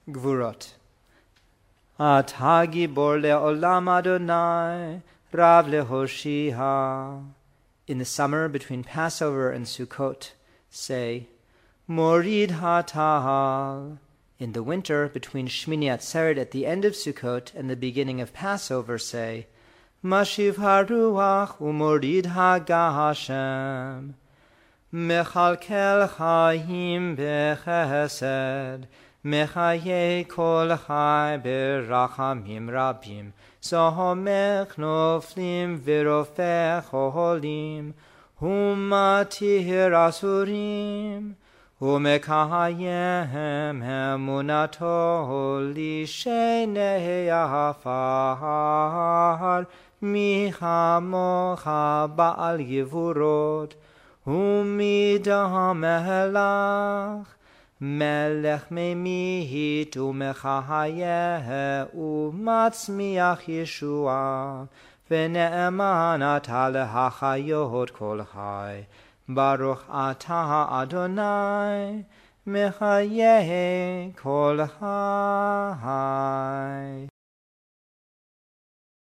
Gvurot. Ata gibor le'olam Adonai, Rav le'hoshiha. In the summer between Passover and Sukkot, say, Morid ha'tahal. In the winter between Shmini Atzeret at the end of Sukkot and the beginning of Passover, say, Mashiv haruach u'morid ha'gashem. Mechalkel chayim bechesed, Mechaye kol chai berachamim rabim, Sohomech noflim v'rofech holim, Humatir asurim, Umekayem emunato lishenei afar, Michamocha ba'al yevurot, Umidam elach, Melech memihit umechayeh umatzmiach Yeshua, V'ne'eman ata lehachayot kol chai, Baruch ata Adonai, Mechayeh kol chai.